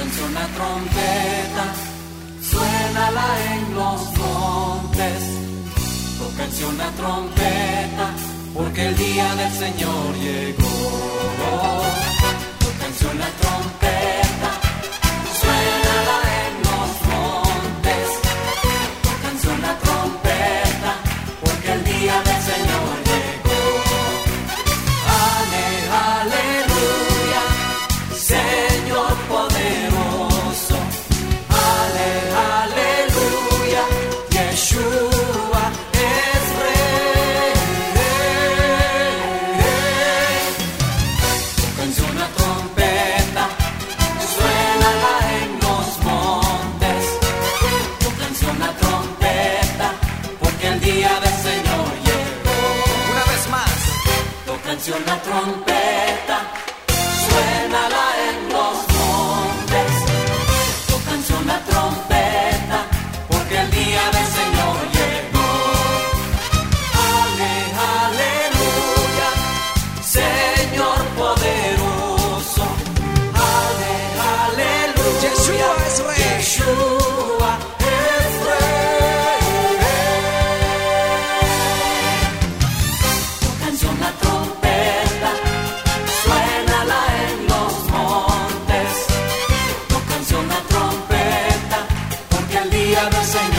Una trompeta, suénala en los montes. Tócanse una trompeta, porque el día del Señor llegó. Tócanse una trompeta, suénala en los montes. Tócanse una trompeta, porque el día del Señor llegó. Aleluya, Señor poderoso. Aleluya, Yeshua es Rey. Tócanse una trompeta, suénala en los montes. Tócanse una trompeta, porque el día del Señor llegó. Una vez más. Tócanse una trompeta, suénala en los montes. Tócanse una trompeta, porque el día del Señor llegó. Aleluya, Señor poderoso. Aleluya, Yeshua es Rey. Yeshua es Rey. Tócanse una trompeta, suénala en los montes. Tócanse una trompeta, porque el día del Señor